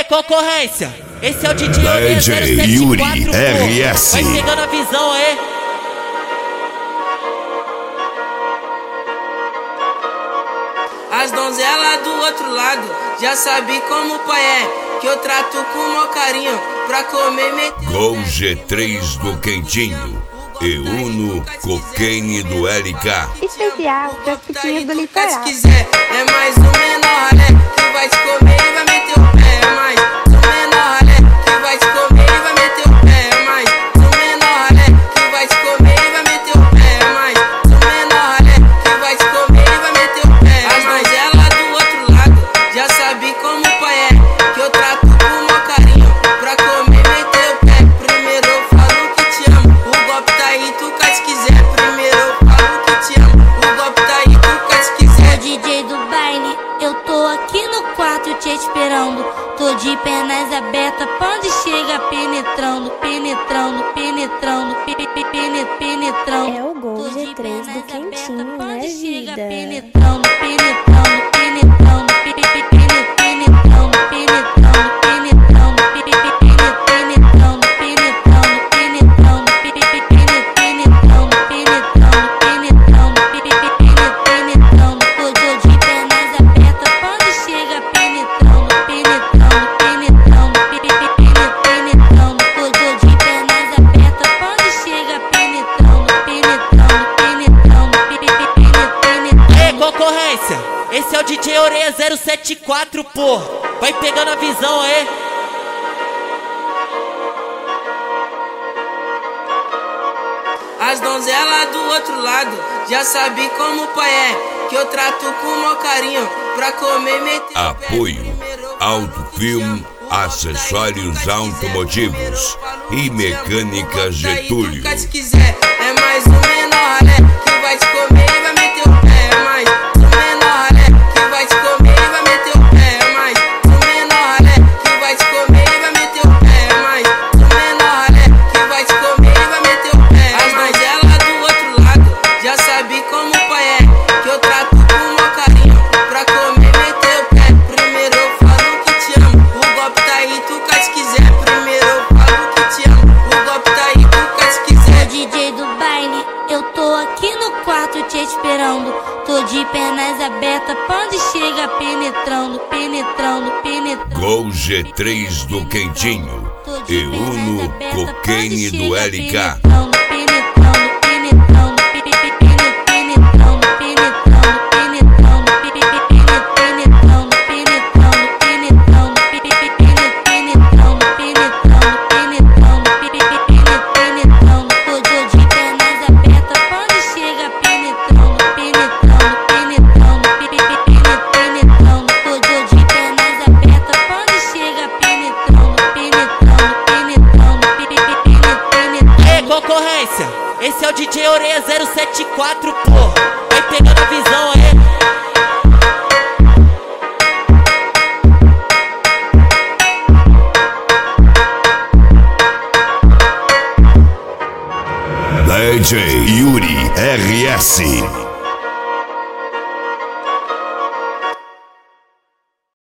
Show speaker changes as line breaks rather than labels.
concorrência, esse é o DJ
Yuri RS.
Vai pegando a visão aí.
As donzelas do outro lado já sabe como o pai é, que eu trato com o maior carinho pra comer meter.
Gol G3 do Quentinho e Uno Cocaine do LK.
Especial pra Pitinho do Litoral.
Se quiser, é mais um menor ralé que vai te comer e vai meter o pé. É mais um menor ralé que vai te comer e vai meter o pé. É mais um menor ralé que vai te comer e vai meter o pé. É mais um menor ralé que vai te comer e vai meter o pé. As donzelas do outro lado já sabe como o pai é, que eu trato com o maior carinho pra comer e meter o pé. Primeiro eu falo que te amo, o golpe tá aí, tu cá se quiser. Primeiro eu falo que te amo, o golpe tá aí, tu cá se quiser.
Ô DJ do baile, eu tô aqui no quarto te esperando. Tô de pernas abertas, pode chegar penetrando, penetrando, penetrando, penetrando.
É o Gol G3 do Quentinho, né, vida?
Penetrando, penetrando, penetrando, penetrando, penetrando, penetrando, penetrando, penetrando, penetrando, penetrando. Tô de pernas abertas, pode chegar penetrando, penetrando, penetrando, penetrando. Tô de pernas abertas, pode chegar penetrando, penetrando, penetrando, penetrando.
Ei, concorrência, esse é o DJ Oreia 074, pô. Vai pegando a visão aí.
As donzelas do outro lado já sabe como o pai é, que eu trato com o maior carinho pra comer e meter o pé.
Apoio Autofilm, acessórios automotivos e mecânica Getúlio.
Se quiser, é mais um menor ralé que vai te comer e vai meter o pé. É mais um menor ralé que vai te comer e vai meter o pé. É mais um menor ralé que vai te comer e vai meter o pé. É mais um menor ralé que vai te comer e vai meter o pé. As donzelas do outro lado já sabe como o pai é, que eu trato com o maior carinho pra comer e meter o pé. Primeiro eu falo que te amo, o golpe tá aí, tu cá se quiser. Primeiro eu falo que te amo, o golpe tá aí, tu cá se quiser.
Ô DJ do baile, eu tô aqui no quarto te esperando. Tô de pernas abertas, pode chegar penetrando, penetrando, penetrando.
Gol G3 do Quentinho e Uno Cocaine do LK.
Concorrência, esse é o DJ Oreia 074, pô. Vai pegando a visão aí.
DJ Yuri RS.